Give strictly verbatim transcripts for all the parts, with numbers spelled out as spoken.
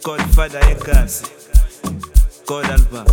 Godfather yegazi God album.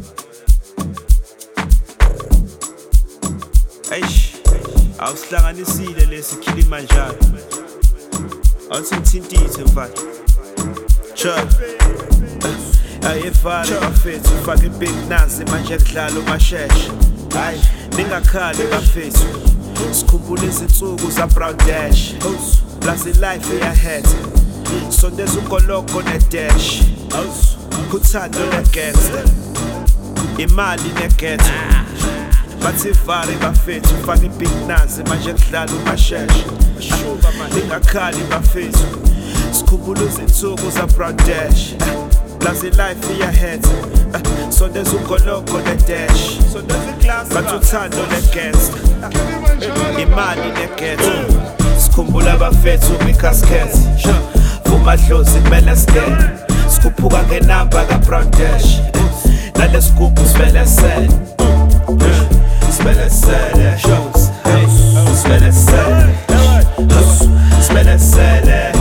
Eish, awusihlanganisile lesi Kilimanjaro. Awuthi ngithintithe mfana. Cha. Ayefare bafethu ufake big nazi manje kudlala umasheshe. Hayi, ningakhali bafethu. Sikhumbule izinsuku za Brown Dash. Plus life iyahead. So there's ukoloko ne dash. Kuthando ne gangster. Imali ne ghetto. Bathi fare bafethu ufake big nazi manje kudlala umasheshe. Ningakhali bafethu. Sikhumbule izinsuku za Brown Dash. Plus life iyahead. So there's ukoloko ne dash. Bathi uthando ne gangster. Imali ne ghetto. Sikhumbula bafethu mikasket. Vumadlozi kumele scan. Sikhuphuka ngenamba ka Brown Dash. Nale scoop sivele sele. Sivele sele shows. Sivele sele. Sivele sele.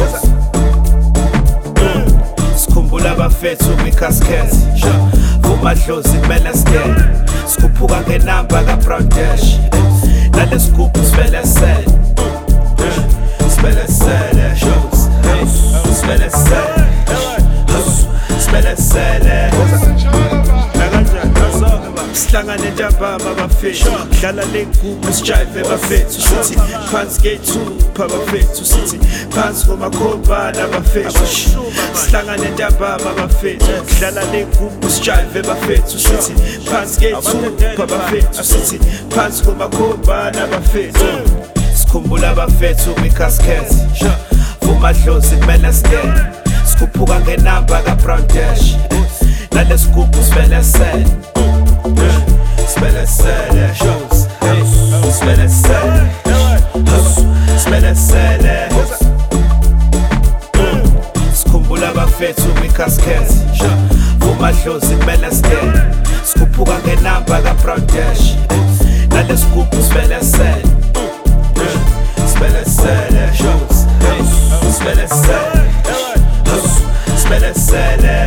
Sikhumbula bafethu mikasket. Vumadlozi kumele scan. Sikhuphuka ngenamba ka Brown Dash. Nale scoop sivele sele. Sivele sele shows. Sivele sele. Sivele sele. Sihlangane njabama bafethu. Dlala lengubu sijive bafethu. Sithi phansi ngeyithupha bafethu. Sithi phansi ngomakhobana bafethu. Sihlangane njabama bafethu. Dlala lengubu sijive bafethu. Sithi phansi ngeyithupha bafethu. Sithi phansi ngomakhobana bafethu. Sikhumbula bafethu mikasket. Vumadlozi kumele scan. Sikhuphuka ngenamba ka Brown Dash. Nale scoop sivele sele. Sivele sele shows. Sivele sele. Sivele sele. Sikhumbula bafethu mikasket. Vumadlozi kumele scan. Sikhuphuka ngenamba ka Brown Dash. Nale scoop sivele sele. Sivele sele shows. Sivele sele. Sivele sele.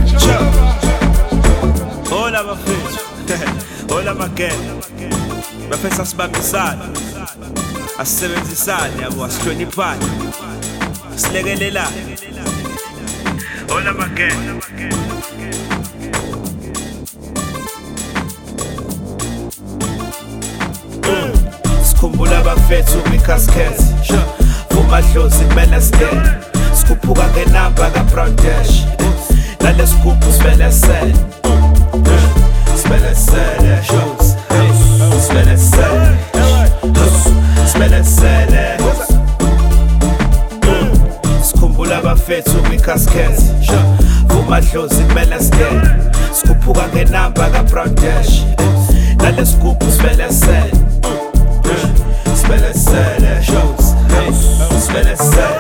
Hola bafethu. Hola magena. Bafethu asibambisana. Asisebenzisane yabo asihloniphane. Silekelelane. Hola magena. Sikhumbula bafethu mikasket. Vumadlozi kumele scan. Sikhuphuka ngenamba ka Brown Dash. Nale scoop sivele sele. Sivele sele shows. Sivele sele. Sivele sele. Sikhumbula bafethu mikasket. Vumadlozi kumele scan. Sikhuphuka ngenamba ka Brown Dash. Nale scoop sivele sele. Sivele sele shows. Sivele sele.